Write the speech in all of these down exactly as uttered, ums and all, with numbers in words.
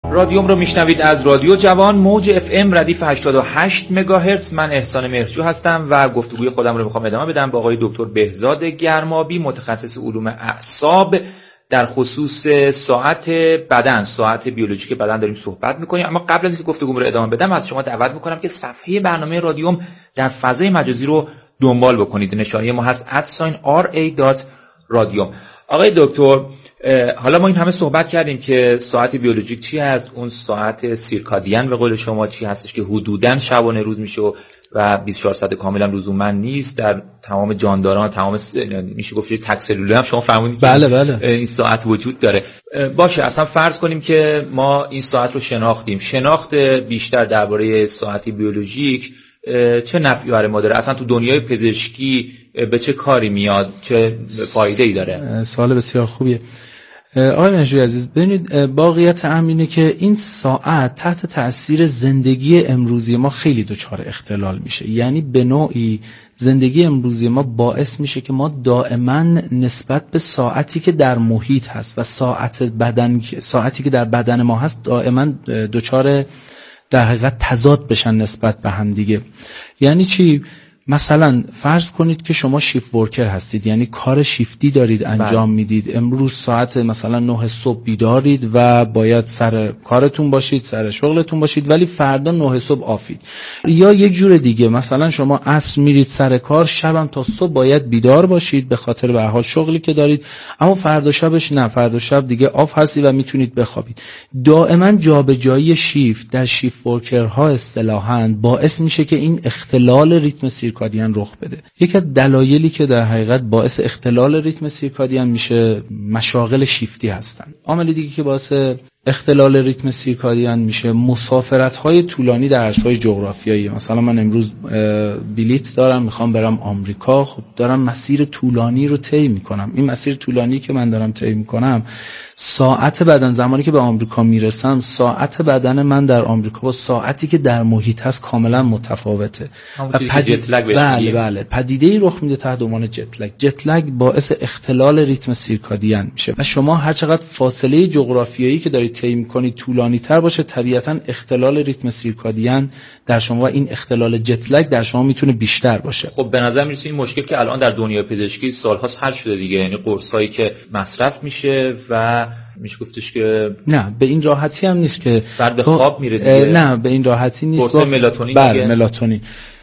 رادیوم رو میشنوید از رادیو جوان، موج اف ام ردیف هشتاد و هشت مگاهرتز. من احسان مهرجو هستم و گفتگوی خودم رو میخوام ادامه بدم با آقای دکتر بهزاد گرمابی، متخصص علوم اعصاب. در خصوص ساعت بدن، ساعت بیولوژیک بدن داریم صحبت میکنیم. اما قبل از اینکه گفتگوم رو ادامه بدم از شما دعوت میکنم که صفحه برنامه رادیوم در فضای مجازی رو دنبال بکنید. نشانی ما هست ات ساین آر ای دات رادیوم. آقای دکتر، حالا ما این همه صحبت کردیم که ساعت بیولوژیک چی هست، اون ساعت سیرکادین به قول شما چی هستش که حدوداً شبانه روز میشه و بیست و چهار ساعت کاملا لزوما نیست. در تمام جانداران، تمام س... میشه گفت تک سلوله هم شما فرمودید بله بله این ساعت وجود داره. باشه، اصلا فرض کنیم که ما این ساعت رو شناختیم. شناخت بیشتر درباره ساعت بیولوژیک چه نفعی برای ما داره؟ اصلا تو دنیای پزشکی به چه کاری میاد؟ چه فایده ای داره؟ سوال بسیار خوبیه آقای مهرجوی عزیز. ببینید، واقعیت امر اینه که این ساعت تحت تأثیر زندگی امروزی ما خیلی دچار اختلال میشه. یعنی به نوعی زندگی امروزی ما باعث میشه که ما دائما نسبت به ساعتی که در محیط هست و ساعت بدن ساعتی که در بدن ما هست دائما دچار در حقیقت تضاد بشن نسبت به هم دیگه. یعنی چی؟ مثلا فرض کنید که شما شیفت ورکر هستید، یعنی کار شیفتی دارید انجام میدید. امروز ساعت مثلا نه صبح بیدارید و باید سر کارتون باشید، سر شغلتون باشید، ولی فردا نه صبح آفید. یا یک جور دیگه، مثلا شما عصر میرید سر کار، شبم تا صبح باید بیدار باشید به خاطر به هر حال شغلی که دارید، اما فردا شبش نه، فردا شب دیگه آف هستی و میتونید بخوابید. دائما جابجایی شیفت در شیفت ورکرها اصطلاحاً باعث میشه که این اختلال ریتم سیرکادین رخ بده. یکی از دلایلی که در حقیقت باعث اختلال ریتم سیرکادین میشه مشاغل شیفتی هستن. عامل دیگه که باعث اختلال ریتم سیرکادین میشه مسافرت‌های طولانی در عرصه‌های جغرافیایی. مثلا من امروز بلیت دارم میخوام برم آمریکا، خب دارم مسیر طولانی رو طی میکنم. این مسیر طولانی که من دارم طی میکنم، ساعت بدن زمانی که به آمریکا میرسم، ساعت بدن من در آمریکا با ساعتی که در محیط هست کاملا متفاوته. و پدید... بله بله پدیده‌ای رخ میده تحت عنوان جت لگ. جت لگ باعث اختلال ریتم سیرکادین میشه و شما هر چقدر فاصله جغرافیایی که دارید طی می‌کنید طولانی تر باشه، طبیعتاً اختلال ریتم سیرکادین در شما و این اختلال جت لگ در شما میتونه بیشتر باشه. خب به نظر میرسه این مشکل که الان در دنیای پزشکی سال‌هاست حل شده دیگه. یعنی قرصایی که مصرف میشه و میشه گفتش که نه به این راحتی هم نیست که فرد به خواب میره دیگه. نه به این راحتی نیست. قرص ملاتونین. بله ملاتونین.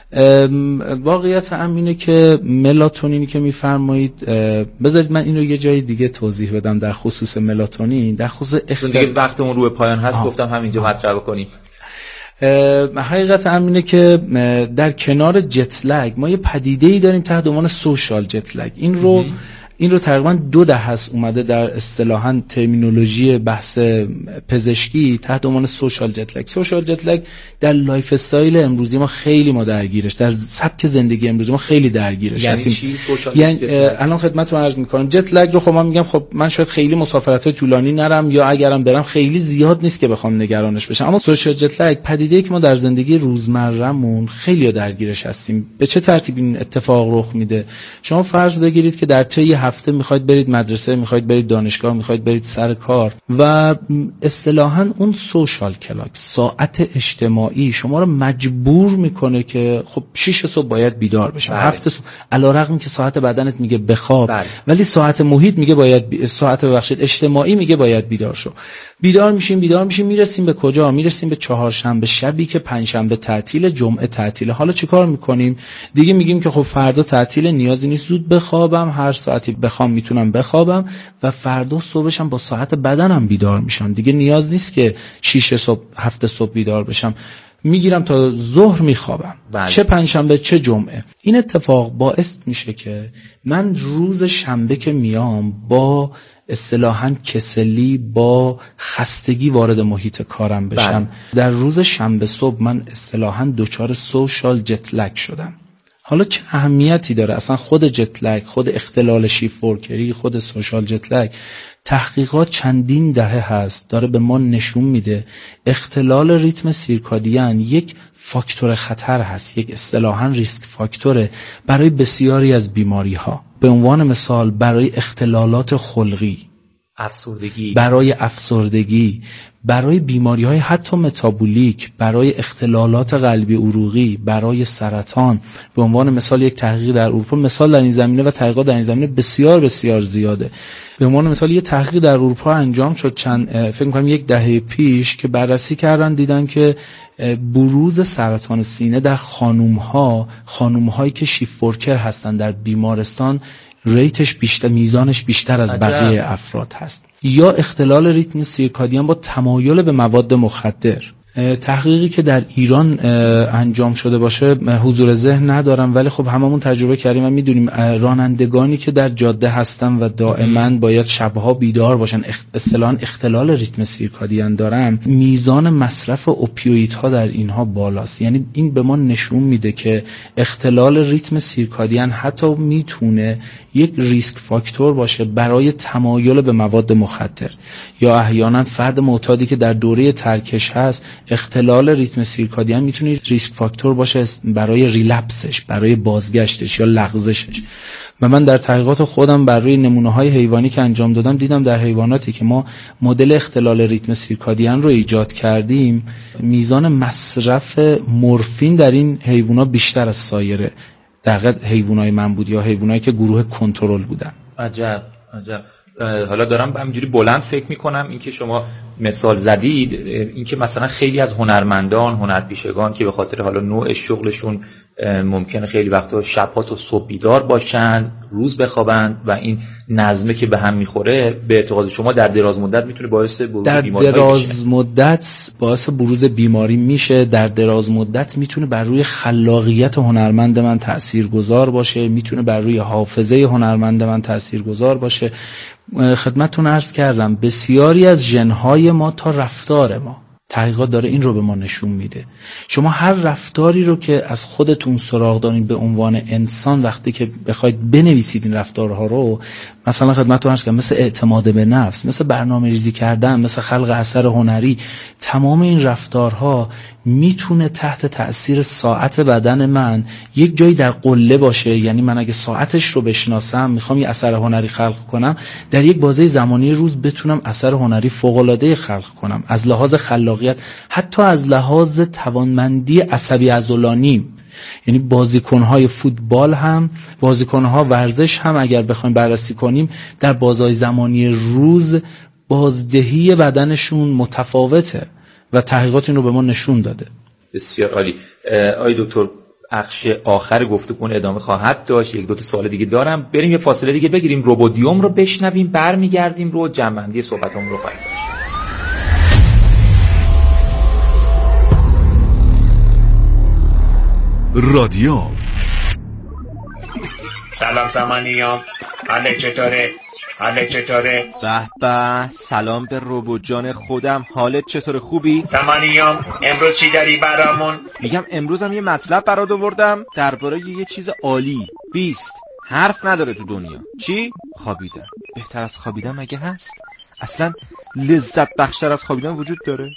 واقعیت هم اینه که ملاتونینی که میفرمایید، بذارید من اینو یه جای دیگه توضیح بدم در خصوص ملاتونین، در خصوص اختل... دیگه وقتمون رو به پایان هست. آه. گفتم همینجا مطرح بکنیم. حقیقت هم اینه که در کنار جت لگ ما یه پدیده‌ای داریم تحت عنوان سوشال جت لگ. این رو م- این رو تقریبا دو دهه است اومده در اصطلاحاً ترمینولوژی بحث پزشکی تحت عنوان سوشال جت لگ. سوشال جت لگ در لایف استایل امروزی ما خیلی ما درگیرش، در سبک زندگی امروزی ما خیلی درگیرش یعنی هستیم. چی سوشال یعنی الان خدمتتون عرض می‌کنم جت لگ رو خب من میگم خب من شاید خیلی مسافرت‌های طولانی نرم یا اگرم برم خیلی زیاد نیست که بخوام نگرانش بشم، اما سوشال جت لگ پدیده‌ای که ما در زندگی روزمره‌مون خیلی درگیرش هستیم. به چه ترتیبی این اتفاق رخ میده؟ شما فرض بگیرید که در طی هفته میخواید برید مدرسه، میخواید برید دانشگاه، میخواید برید سر کار و اصطلاحاً اون سوشال کلاک، ساعت اجتماعی شما رو مجبور میکنه که خب شش صبح باید بیدار بشم. هفت صبح علیرغم که ساعت بدنت میگه بخواب، بله. ولی ساعت محیط میگه باید بی... ساعت ببخشید اجتماعی میگه باید بیدار شو. بیدار میشیم بیدار میشیم میرسیم به کجا؟ میرسیم به چهارشنبه شبی که پنجشنبه تعطیل، جمعه تعطیل. حالا چیکار میکنیم؟ دیگه میگیم که خب فردا تعطیل، نیازی نیست زود بخوابم، هر ساعتی بخوام میتونم بخوابم و فردا صبحشم با ساعت بدنم بیدار میشم. دیگه نیاز نیست که شش صبح هفت صبح بیدار بشم، میگیرم تا ظهر میخوابم. بله. چه پنجشنبه چه جمعه. این اتفاق باعث میشه که من روز شنبه که میام با اصطلاحاً کسلی، با خستگی وارد محیط کارم بشم. بله. در روز شنبه صبح من اصطلاحاً دچار سوشال جت لگ شدم. حالا چه اهمیتی داره اصلا خود جت لگ، خود اختلال شیفت ورکری، خود سوشال جت لگ؟ تحقیقات چندین دهه هست داره به ما نشون میده اختلال ریتم سیرکادین یک فاکتور خطر هست، یک اصطلاحاً ریسک فاکتوره برای بسیاری از بیماری ها. به عنوان مثال برای اختلالات خلقی، افسردگی، برای افسردگی، برای بیماری‌های حتی متابولیک، برای اختلالات قلبی عروقی، برای سرطان. به عنوان مثال یک تحقیق در اروپا، مثال در این زمینه و تحقیقات در این زمینه بسیار بسیار زیاده. به عنوان مثال یه تحقیق در اروپا انجام شد چند فکر می‌کنم یک دهه پیش که بررسی کردن، دیدن که بروز سرطان سینه در خانوم‌ها، خانوم‌هایی که شیفت ورکر هستن در بیمارستان، ریتش بیشتر، میزانش بیشتر از بقیه افراد هست. یا اختلال ریتم سیرکادیان با تمایل به مواد مخدر. تحقیقی که در ایران انجام شده باشه حضور ذهن ندارم، ولی خب هممون تجربه کردیم و میدونیم رانندگانی که در جاده هستن و دائما باید شبها بیدار باشن، اصطلاحاً اختلال ریتم سیرکادیان دارن، میزان مصرف اوپیویدها در اینها بالاست. یعنی این به ما نشون میده که اختلال ریتم سیرکادیان حتی میتونه یک ریسک فاکتور باشه برای تمایل به مواد مخدر. یا احیانا فرد معتادی که در دوره ترکش هست، اختلال ریتم سیرکادیان میتونه ریسک فاکتور باشه برای ریلپسش، برای بازگشتش یا لغزشش. و من در تحقیقات خودم بر روی نمونه‌های حیوانی که انجام دادم دیدم در حیواناتی که ما مدل اختلال ریتم سیرکادیان رو ایجاد کردیم، میزان مصرف مورفین در این حیونا بیشتر از سایر در واقع حیوانای من بود یا حیوانایی که گروه کنترل بودن. عجب عجب. حالا دارم همینجوری بلند فکر میکنم، اینکه شما مثال زدید، اینکه مثلا خیلی از هنرمندان، هنرپیشگان که به خاطر حالا نوع شغلشون ممکنه خیلی وقتا شبها تا صبح بیدار باشن، روز بخوابن و این نظمه که به هم میخوره، به اعتقاد شما در دراز مدت میتونه باعث بروز بیماری بشه؟ در دراز مدت باعث بروز بیماری میشه. در دراز مدت میتونه بر روی خلاقیت هنرمند من تاثیرگذار باشه، میتونه بر روی حافظه هنرمند من تاثیرگذار باشه. خدمتتون عرض کردم بسیاری از ژن‌های ما تا رفتار ما، تحقیقات داره این رو به ما نشون میده. شما هر رفتاری رو که از خودتون سراغ دارین به عنوان انسان، وقتی که بخواید بنویسید این رفتارها رو، مثلا خدمتتون عرض کردم مثل اعتماد به نفس، مثل برنامه ریزی کردن، مثل خلق اثر هنری، تمام این رفتارها میتونه تحت تأثیر ساعت بدن من یک جایی در قله باشه. یعنی من اگه ساعتش رو بشناسم، میخوام یه اثر هنری خلق کنم، در یک بازه زمانی روز بتونم اثر هنری فوق‌العاده خلق کنم، از لحاظ خلاقیت، حتی از لحاظ توانمندی عصبی عضلانی. یعنی بازیکن‌های فوتبال هم، بازیکن‌ها ورزش هم اگر بخوایم بررسی کنیم، در بازهای زمانی روز بازدهی بدنشون متفاوته و تحقیقات این رو به ما نشون داده. بسیار عالی. آقای دکتر، بخش آخر گفتگو ادامه خواهد داشت. یک دو تا سوال دیگه دارم، بریم یه فاصله دیگه بگیریم، روبودیوم رو بشنویم، برمیگردیم رو جمع‌بندی صحبتمون رو خواهیم داشت. رادیو. سلام سامانیام، حاله چطوره؟ حاله چطوره؟ به به، سلام به روبوت جان خودم، حالت چطوره؟ خوبی؟ سامانیام، امروز چی داری برامون؟ میگم امروزم یه مطلب برات آوردم درباره یه چیز عالی. بیست حرف نداره تو دنیا. چی؟ خوابیدن. بهتر از خوابیدن مگه هست؟ اصلا لذت بخشتر از خوابیدن وجود داره؟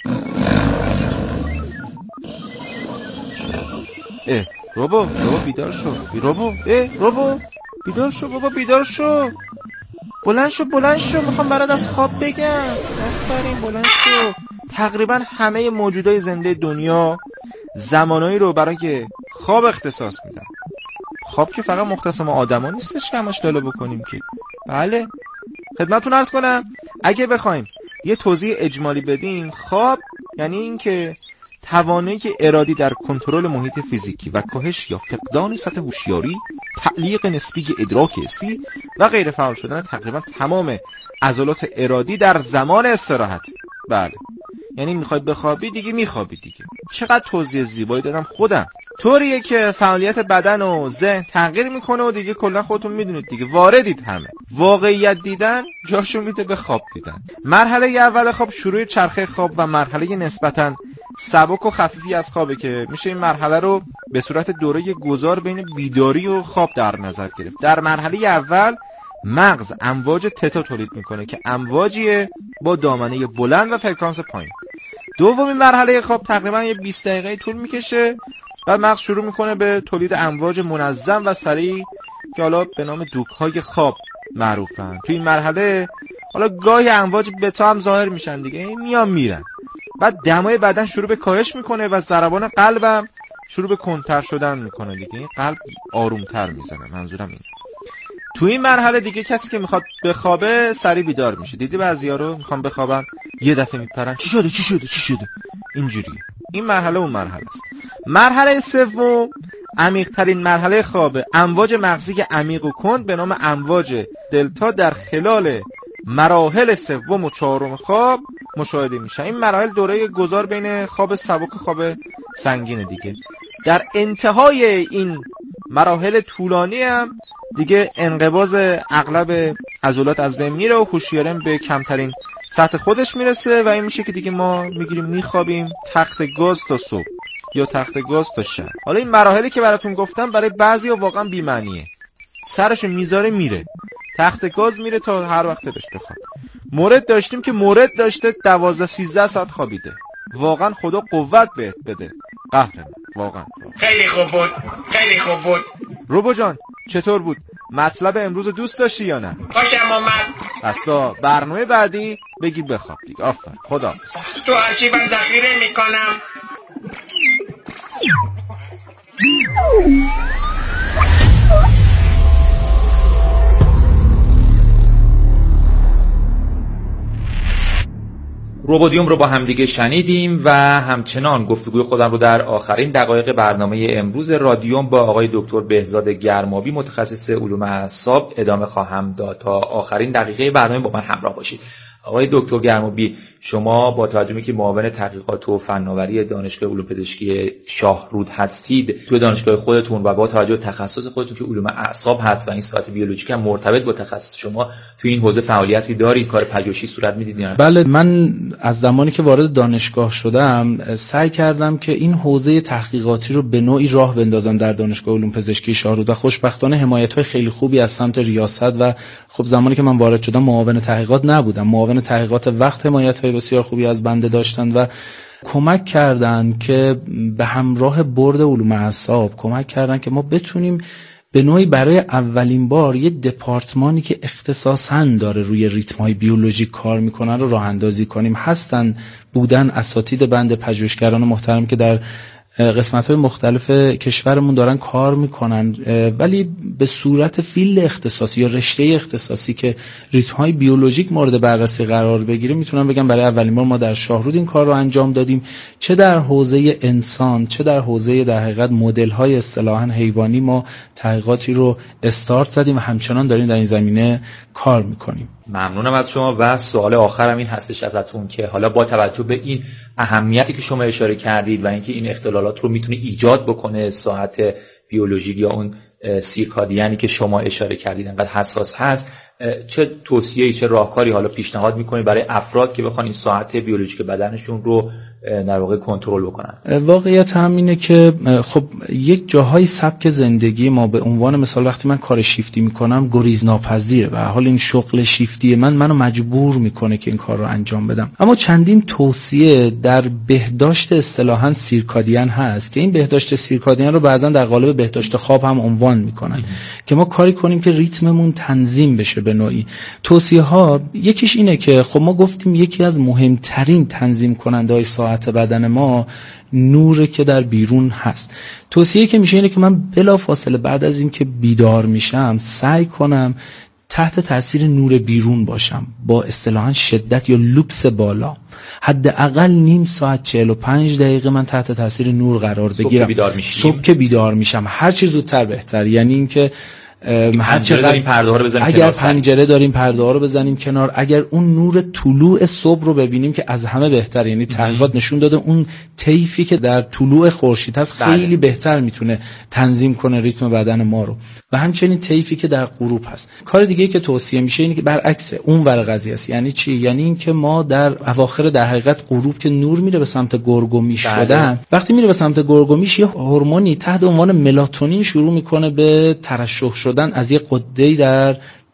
اه روبو، روبو بیدار شو. روبو، اه روبو بیدار شو. بابا بیدار شو. بلند شو بلند شو، میخوام برات از خواب بگم. آفرین، بلند شو. تقریبا همه موجودای زنده دنیا زمانایی رو برای خواب اختصاص میدن. خواب که فقط مختص ما آدما نیستش که همش لالو بکنیم که. بله، خدمتتون عرض کنم اگه بخوایم یه توضیح اجمالی بدیم، خواب یعنی این که توانایی ارادی در کنترل محیط فیزیکی و کاهش یا فقدان سطح هوشیاری، تعلیق نسبی ادراک حسی و غیر فعال شدن تقریبا تمام عضلات ارادی در زمان استراحت. بله، یعنی میخواید بخوابی دیگه میخوابی دیگه. چقدر توضیح زیبایی دادم خودم. طوریه که فعالیت بدن و ذهن تغییر میکنه و دیگه کلا خودتون میدونید دیگه، واردید همه. واقعیت دیدن جاشو میده به خواب دیدن. مرحله اول خواب شروع چرخه خواب و مرحله نسبتاً سبک و خفیفی از خوابه که میشه این مرحله رو به صورت دوره گذار بین بیداری و خواب در نظر گرفت. در مرحله اول مغز امواج تتا تولید میکنه که امواجیه با دامنه بلند و فرکانس پایین. دومین مرحله خواب تقریبا یه بیست دقیقه طول میکشه و مغز شروع میکنه به تولید امواج منظم و سریع که حالا به نام دوک‌های خواب معروفن. تو این مرحله حالا گاهی امواج بتا هم ظاهر میشن دیگه، میان میرن. بعد دمای بدن شروع به کاهش میکنه و ضربان قلبم شروع به کنتر شدن میکنه دیگه، قلب آرومتر میزنه. منظورم اینه. تو این مرحله دیگه کسی که میخواد بخوابه سریع بیدار میشه. دیدی بعضیا رو میخوان بخوابن یه دفعه میپرن چی شده چی شده چی شده اینجوریه. این مرحله اون مرحله است. مرحله سوم عمیق ترین مرحله خوابه. امواج مغزی عمیق و کند به نام امواج دلتا در خلال مراحل سوم و چهارم خواب مشاهده میشه. این مراحل دوره گذار بین خواب سبک و خواب سنگینه دیگه. در انتهای این مراحل طولانی هم دیگه انقباض اغلب عضلات از بین میره و هوشیاری به کمترین سطح خودش میرسه و این میشه که دیگه ما میگیریم میخوابیم تخت گاز تا صبح یا تخت گاز تا شب. حالا این مراحلی که براتون گفتم برای بعضیا واقعا بی معنیه. سرشو میذاره میره تخت گاز میره تا هر وقت دلش بخواد. مورد داشتیم که مورد داشته دوازده سیزده ساعت خوابیده. واقعا خدا قوت بهت بده قهرمان. واقعا خیلی خوب بود خیلی خوب بود. روبو جان چطور بود؟ مطلب امروز دوست داشتی یا نه؟ خوشم آمد. بستا برنامه بعدی بگی بخواب دیگه. آفرین خداحافظ. تو آرشیوم ذخیره میکنم. روبودیوم رو با همدیگه شنیدیم و همچنان گفتگوی خودم رو در آخرین دقایق برنامه امروز رادیوم با آقای دکتر بهزاد گرمابی متخصص علوم اعصاب ادامه خواهم داد. تا آخرین دقیقه برنامه با من همراه باشید. آقای دکتر گرمابی، شما با توجه به که معاون تحقیقات و فناوری دانشگاه علوم پزشکی شاهرود هستید، توی دانشگاه خودتون و با توجه به تخصص خودتون که علوم اعصاب هست و این ساعت بیولوژیک هم مرتبط با تخصص شما، توی این حوزه فعالیتی دارید؟ کار پژوهشی صورت میدید یا نه؟ بله، من از زمانی که وارد دانشگاه شدم سعی کردم که این حوزه تحقیقاتی رو به نوعی راه بندازم در دانشگاه علوم پزشکی شاهرود و خوشبختانه حمایت‌های خیلی خوبی از سمت ریاست و خب زمانی که من وارد شدم معاون تحقیقات نبودم. معاون تحقیقات وقت حمایت‌های بسیار خوبی از بنده داشتن و کمک کردن که به همراه برد علوم اعصاب کمک کردن که ما بتونیم به نوعی برای اولین بار یه دپارتمانی که اختصاصاً داره روی ریتم‌های بیولوژیک کار میکنن رو راه اندازی کنیم. هستن بودن اساتید بنده، پژوهشگران محترم که در قسمت‌های مختلف کشورمون دارن کار میکنن، ولی به صورت فیلد اختصاصی یا رشته اختصاصی که ریتم‌های بیولوژیک مورد بررسی قرار بگیره، میتونم بگم برای اولین بار ما در شاهرود این کار رو انجام دادیم. چه در حوزه انسان، چه در حوزه در حقیقت مدل‌های اصطلاحاً حیوانی ما تحقیقاتی رو استارت زدیم و همچنان داریم در این زمینه کار میکنیم. ممنونم از شما و سوال آخرم این هستش ازتون که حالا با توجه به این اهمیتی که شما اشاره کردید و اینکه این اختلالات رو میتونه ایجاد بکنه ساعت بیولوژیک یا اون سیرکادیانی که شما اشاره کردید انقدر حساس هست، چه توصیه‌ای چه راهکاری حالا پیشنهاد میکنید برای افراد که بخوان این ساعت بیولوژیک بدنشون رو در واقع کنترل بکنن؟ واقعیت هم اینه که خب یک جاهای سبک زندگی ما به عنوان مثال وقتی من کار شیفتی میکنم گریزناپذیره و حال این شغل شیفتی من منو مجبور میکنه که این کار رو انجام بدم. اما چندین توصیه در بهداشت اصطلاحاً سیرکادین هست که این بهداشت سیرکادین رو بعضا در قالب بهداشت خواب هم عنوان میکنن که ما کاری کنیم که ریتممون تنظیم بشه به نوعی. توصیه ها یکیش اینه که خب ما گفتیم یکی از مهمترین تنظیم کننده های ساعت بدن ما نوره که در بیرون هست. توصیه که میشه اینه که من بلا فاصله بعد از این که بیدار میشم سعی کنم تحت تاثیر نور بیرون باشم، با اصطلاحاً شدت یا لوکس بالا. حداقل نیم ساعت چهل و پنج دقیقه من تحت تاثیر نور قرار بگیرم. صبح که بیدار میشم هر چی زودتر بهتر. یعنی اینکه پنجره داریم پرده ها رو بزنیم اگر پنجره داریم پرده ها رو بزنیم کنار، اگر اون نور طلوع صبح رو ببینیم که از همه بهتر. یعنی تحقیقات نشون داده اون طیفی که در طلوع خورشید هست خیلی بله. بهتر میتونه تنظیم کنه ریتم بدن ما رو و همچنین طیفی که در غروب هست. کار دیگه که توصیه میشه اینه که برعکس اون ور قضیه است. یعنی چی؟ یعنی اینکه ما در اواخر در حقیقت غروب که نور میره به سمت گرگومیش بله. شدن، وقتی میره به سمت گرگومیش یه هورمونی تحت عنوان ملاتونین شروع میکنه به ترشح شدن از یه غده‌ای در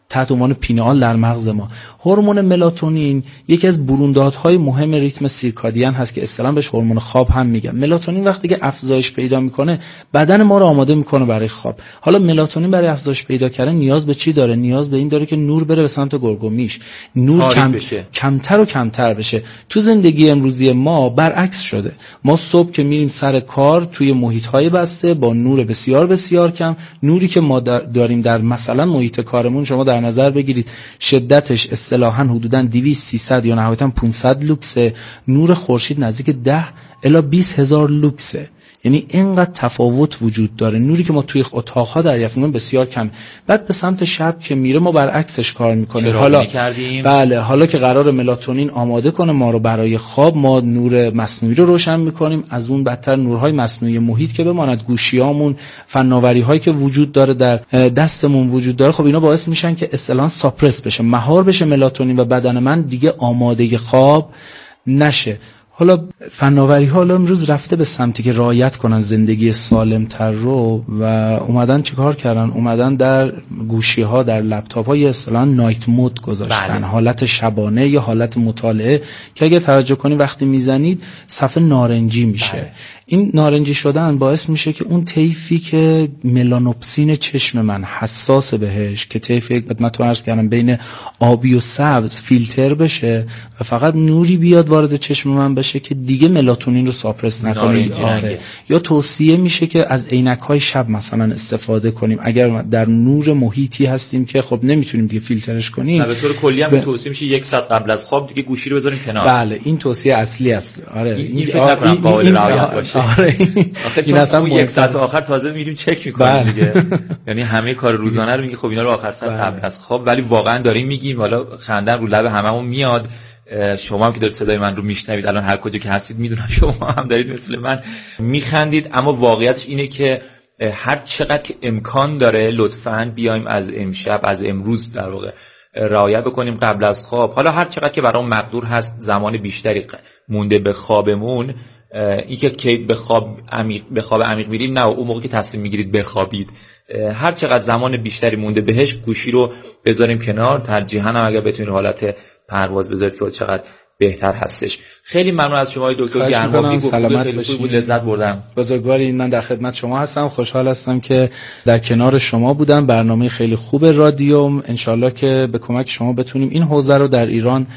تحت عنوان پینال در مغز ما. هورمون ملاتونین یکی از بروندادهای مهم ریتم سیرکادین هست که اصطلاحاً بهش هورمون خواب هم میگن. ملاتونین وقتی که افزایش پیدا میکنه بدن ما رو آماده میکنه برای خواب. حالا ملاتونین برای افزایش پیدا کردن نیاز به چی داره؟ نیاز به این داره که نور بره به سمت گرگومیش، نور کم... کمتر و کمتر بشه. تو زندگی امروزی ما برعکس شده. ما صبح که میریم سر کار توی محیط‌های بسته با نور بسیار بسیار کم، نوری که ما داریم در مثلا محیط کارمون شما در نظر بگیرید شدتش اصطلاحاً حدوداً دویست سیصد یا نهایتاً پانصد لوکسه. نور خورشید نزدیک ده الی بیست هزار لوکسه. یعنی اینقدر تفاوت وجود داره. نوری که ما توی اتاق‌ها دریافت می‌کنیم بسیار کم. بعد به سمت شب که میره ما برعکسش کار می‌کنیم. حالا بله، حالا که قرار ملاتونین آماده کنه ما رو برای خواب، ما نور مصنوعی رو روشن می‌کنیم. از اون بدتر نورهای مصنوعی محیط که بماند، گوشیامون، فناوری‌هایی که وجود داره در دستمون وجود داره، خب اینا باعث میشن که اصطلاحاً ساپرس بشه، مهار بشه ملاتونین و بدن من دیگه آماده خواب نشه. حالا فناوری ها امروز رفته به سمتی که رعایت کنن زندگی سالم تر رو و اومدن چیکار کردن؟ اومدن در گوشی ها، در لپتاپ ها یه اصطلاحاً نایت مود گذاشتن. بله. حالت شبانه یا حالت مطالعه که اگه توجه کنی وقتی میزنید صفحه نارنجی میشه. بله. این نارنجی شدن باعث میشه که اون طیفی که ملانوپسین چشم من حساس بهش، که طیف یک خدمت عرض کردم بین آبی و سبز، فیلتر بشه و فقط نوری بیاد وارد چشم من بشه که دیگه ملاتونین رو ساپرس نکنه. آره. یا توصیه میشه که از عینک‌های شب مثلا استفاده کنیم اگر در نور محیطی هستیم که خب نمیتونیم دیگه فیلترش کنیم. به طور کلی هم ب... توصیه میشه یک ساعت قبل از خواب دیگه گوشی رو بذاریم کنار. بله، این توصیه اصلی است. آره، این, این فکر نکنم قابل رعایت باشه. آره. این اصلا یک ساعت آخر تازه میریم چک میکنیم دیگه. یعنی همه کار روزانه رو میگی خب اینا رو آخر ساعت قبل از خواب، ولی واقعا داریم میگیم، حالا خندن رو لب هممون میاد. شما هم که دارید صدای من رو میشنوید الان هر کجا که هستید میدونم شما هم دارید مثل من میخندید، اما واقعیتش اینه که هر چقدر که امکان داره لطفاً بیایم از امشب، از امروز در واقع رعایت بکنیم قبل از خواب. حالا هر چقدر که برام مقدور هست زمان بیشتری مونده به خوابمون، این که کی به خواب عمیق به خواب عمیق میریم، نه اون موقع که تصمیم میگیرید بخوابید، هر چقدر زمان بیشتری مونده بهش گوشی رو بذاریم کنار، ترجیحاً هم اگر بتونید حالت پرواز بذارید که چقدر بهتر هستش. خیلی ممنون از شما دکتر گرمابی، گفتگو خیلی خوب بود، لذت بردم. بزرگواری، من در خدمت شما هستم، خوشحال هستم که در کنار شما بودم. برنامه خیلی خوب رادیوم، انشالله که به کمک شما بتونیم این حوزه رو در ایران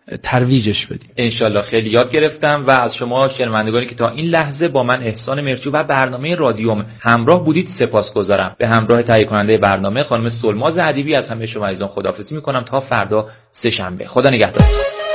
ترویجش بدیم. انشالله. خیلی یاد گرفتم و از شما شنوندگانی که تا این لحظه با من احسان مرچو و برنامه رادیوم همراه بودید سپاسگزارم. به همراه تهیه کننده برنامه خانم سلماز ادیبی از همه شما عزیزان خداحافظی میکنم تا فردا سه شنبه. خدا نگهدار.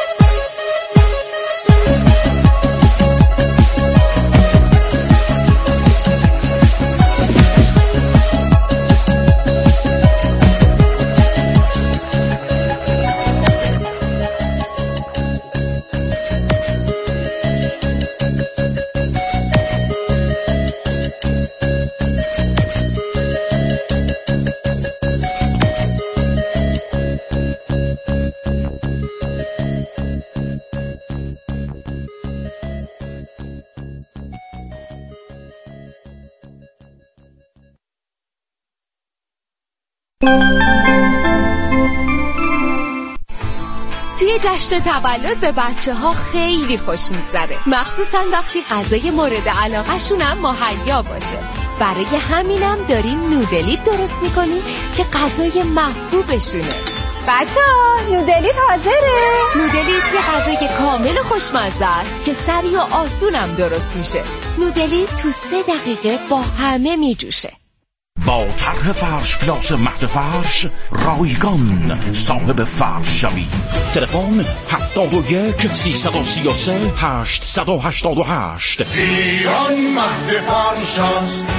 توی جشن تولد به بچه ها خیلی خوش میگذره، مخصوصا وقتی غذای مورد علاقه شونم مهیا باشه. برای همینم داریم نودلیت درست میکنیم که غذای محبوبشونه. بچه ها نودلیت حاضره؟ نودلیت یه غذای کامل و خوشمزه است که سریع و آسونم درست میشه. نودلیت تو سه دقیقه با همه میجوشه. با طرح فرش پلاس مهد فرش رایگان صاحب فرش شوید. تلفن هفتاد و یک سیصد و سی و سه هشتصد و هشتاد و هشت. ایران مهد فرش است.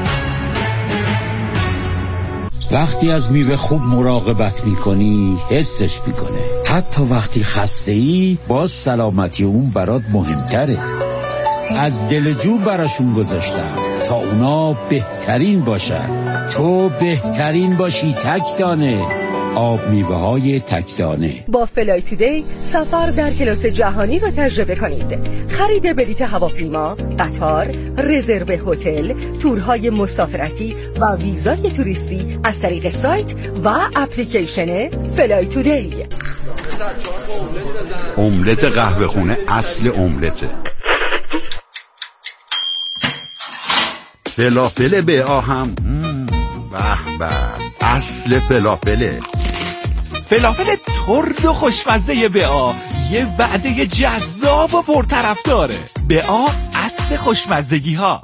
وقتی از میوه خوب مراقبت میکنی حسش میکنه. حتی وقتی خسته ای باز سلامتی اون برات مهمتره. از دل جو براشون گذاشتم تا اونا بهترین باشن. تو بهترین باشی تک دانه. آب میوه های تکدانه. با فلای تودی سفر در کلاس جهانی را تجربه کنید. خرید بلیط هواپیما، قطار، رزرو هتل، تورهای مسافرتی و ویزای توریستی از طریق سایت و اپلیکیشن فلای تودی. املت قهوه خونه اصل املته. فلافل به آهم به به اصل فلافله. فلافل ترد و خوشمزه بآ یه وعده جذاب و پرطرفداره. بآ اصل خوشمزگی ها.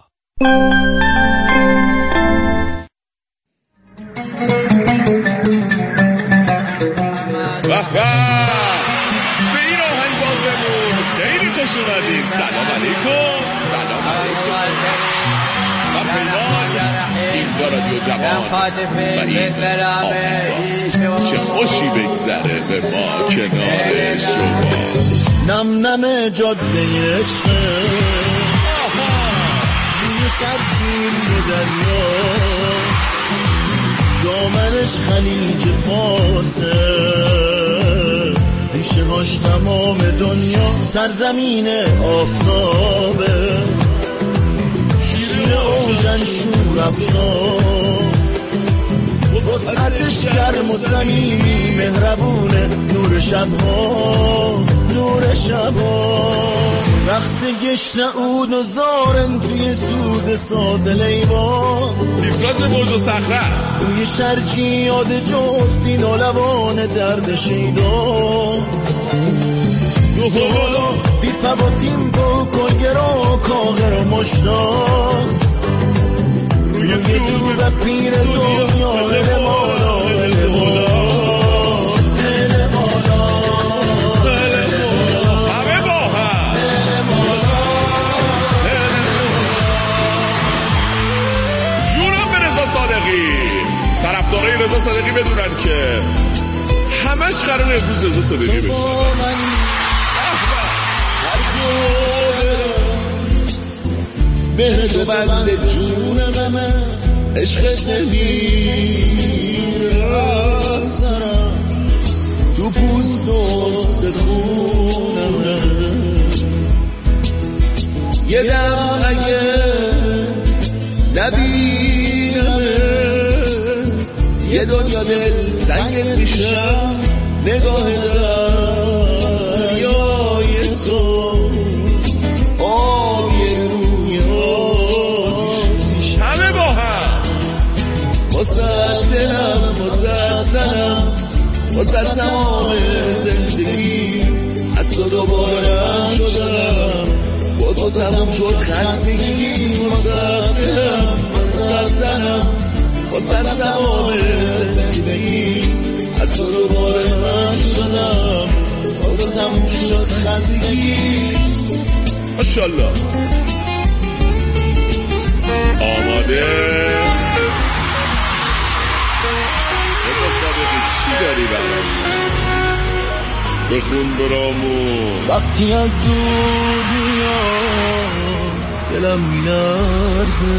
به به به این آهنگ بازمون خیلی خوش اومدید. سلام علیکم. سلام علیکم. من پیمان، اینجا رادیو جوان و این آهنگ چه خوشی بگذره به ما کنار شما. نم نم جاده عشقه روی سرچین دریا، دامنش خلیج فارسه، ریشه هاش تمام دنیا، سرزمین آفتابه، شیر اوجن شور افزار، وسعتش گرم و صمیمی، مهربونه، نور شبها نور شبها، رقص گشت عود و زارن توی سوز ساز لیوان، تیتراژ موج و صخره است توی شرجی یاد جستین و لبان درد شیدا، دو هلو بی پباتیم با کلگرا کاغر و مشتاق، روی دو و پیر دنیا هل مالا هل مالا هل مالا همه با هم هل مالا جونم به رضا صادقی. طرفدارای رضا صادقی بدونن که همش قرار امروز رضا صادقی بشنن. به تو بند جونم عشق نمیره از سرم، تو پوست و استخونم، یه دم اگه نبینمه یه دنیا دل تنگ میشم، نگاه دریای تو واسه دلم واسه زنم واسه تمام زندگی، از تو دوباره شدم با تو تمام شد خستگی، واسه دلم واسه زنم واسه تمام زندگی، از تو دوباره من شدم با تو تمام شد خستگی. ماشاءالله. آماده چی داری برام بخون برامون. وقتی از دور میام دلم میلرزه،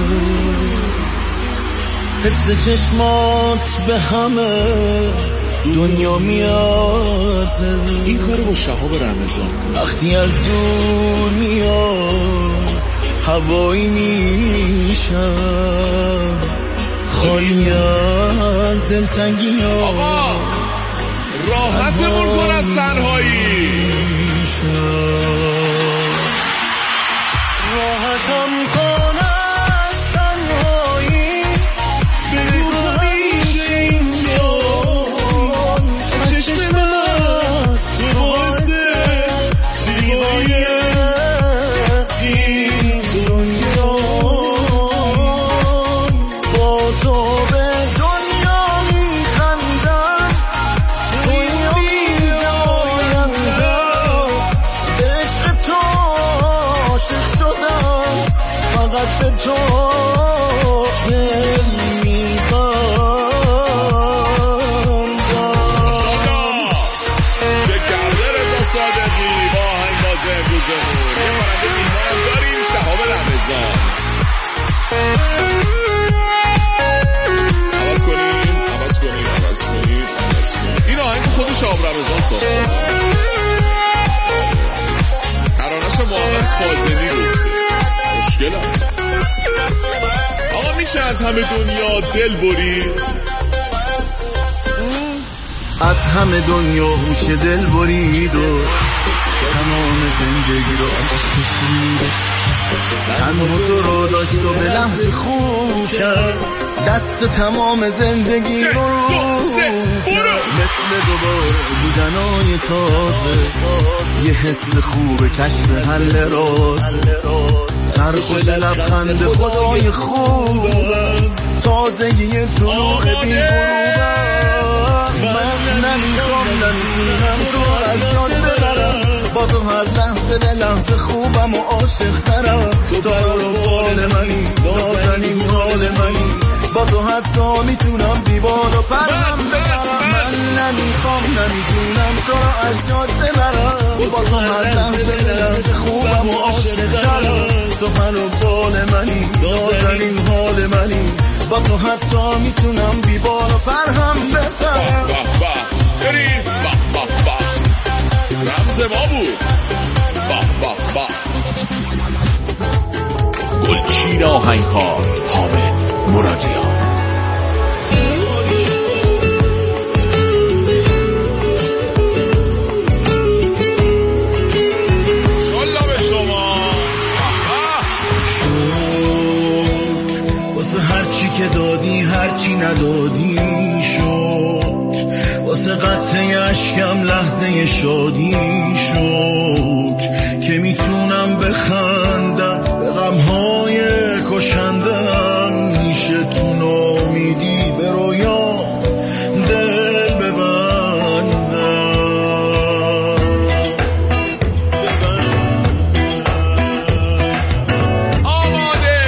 حس چشمات به همه دنیا میارزه، این کارو با شهاب رمضان. وقتی از دور میام هوایی میشم، خالی از دلتنگی ها، آقا راحتمون کن از تنهایی، راحتم کن از تنهایی، بگو همیشه اینجا چشم من تو باعث زیبایی این دنیا، با تو به دنیا میخندم، دنیا میدایندم، به عشق تو عاشق شدم، فقط به تو دل میبندم. چه کرده رضا صادقی با آهنگ باز امروزمون. یه پرنده میهمانم داریم، شهاب رمضان. عوض کنیم عوض کنیم عوض کنیم عوض کنیم صاف ترانش محمد کاظمی گفته مشکل هم. آقا میشه از همه دنیا دل برید؟ از همه دنیا میشه دل برید و تمام زندگی رو عشق شید تنها تو رو داشت و به لحظه خوب کرد دست تمام زندگی رو مثل دوباره بودنای تازه یه حس خوب کشف حل راز سرخوش لبخند خدای خوب تازگی طلوع بی غروبم من نمیخوام نمیتونم تو از یاد ببرم با تو هر لحظه به لحظه خوبم و عاشق ترم تو پر و بال منی نازنین حال منی با تو حتی میتونم بیبال و پرم ببرم من نمیخوام نمیتونم تو رو از یاد ببرم با تو هر لحظه به لحظه خوبم و عاشق ترم تو پر و بال منی نازنین حال منی با تو حتی میتونم بیبال و پرم ببرم بح بح بریم بح بح بح رمز ما بود بح بح بح گلچین آهنگ‌ها حامد مرادیان. شالله به شما واسه هرچی که دادی هرچی ندادی شکر واسه قطره اشکم لحظه شادی شکر که میتونم بخندم به غمهای کشندم میشه تو نامیدی به رویا دل ببندم آماده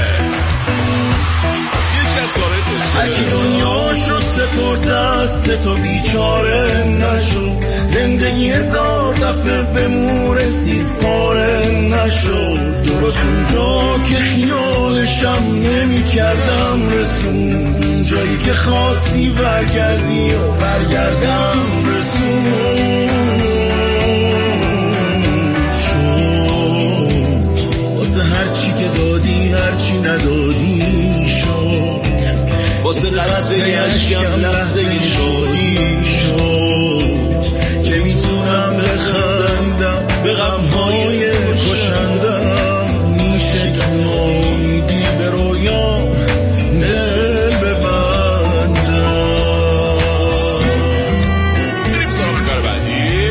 یکی از کارهای داشته اگه دنیا شد سپر دست تو بیچاره نشو زندگی هزار دفعه به مورسید پاره نشو درست اونجا که خیالشم نمی کردم رسون جایی که خواستی برگردی و برگردم رسون شد واسه هرچی که دادی هرچی ندادی شد واسه قطره اشکم لحظه شادی شد که میتونم بخندم به غمهای کشندم میشه تو نامیدی به رویا دل ببندم. بریم سراغ کار بعدی.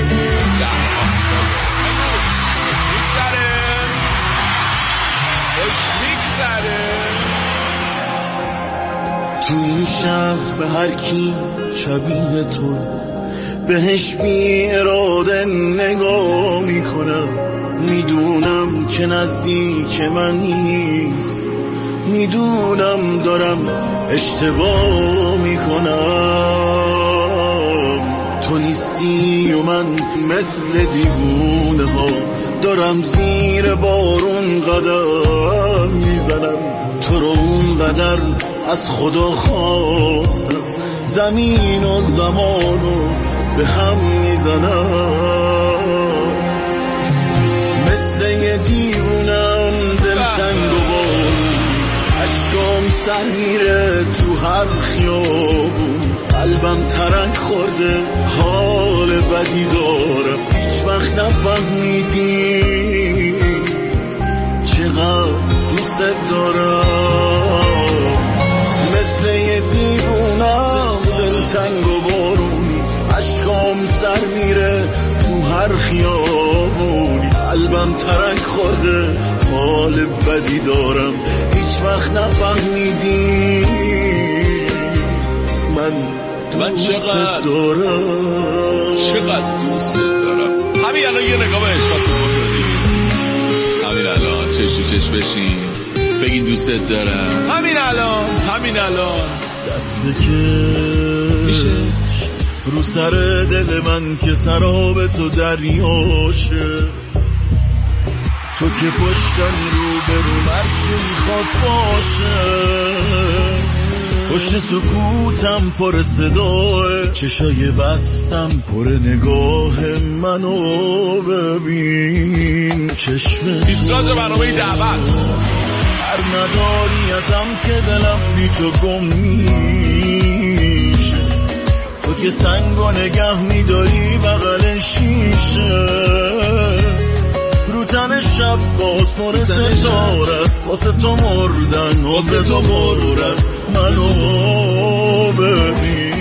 تو این شهر به هر کی شبیه تو بهش بی اراده نگاه میکنم میدونم که نزدیک من نیست میدونم دارم اشتباه میکنم تو نیستی و من مثل دیوونه ها دارم زیر بارون قدم میزنم تو رو اون قدر از خدا خواستم زمین و زمانو به هم میزنم مثل یه دیوونم دلتنگ و بارون اشکام سر میره تو هر خیابون قلبم ترک خورده حال بدی دارم هیچ وقت نفهمیدی چقدر دوست دارم مثل یه دیوونم دلتنگ و بارونی اشکام سر میره تو هر خیابونی قلبم ترک خورده حال بدی دارم هیچ وقت نفهمیدی من من چقدر دارم چقدر دوست دارم همین الان یه نگاه به عشقاتون بکنید همین الان چش تو چش بشین بگین دوست دارم همین الان همین الان دست بکش میشه رو سر دل من که سراب تو دریاشه تو که پشتم رو به رو مرچی میخواد باشه پشت سکوتم پر صداه، چشای بستم پر نگاه منو ببین. چشم تیتراژ برنامه دعوت هر نداری ازم که دلم بی تو گم میشه. تو که سنگو نگه میداری بغل شیشه، رو تن شب باز پر ستاره است، واسه تو مردن واسه تو مرور است. منو ببین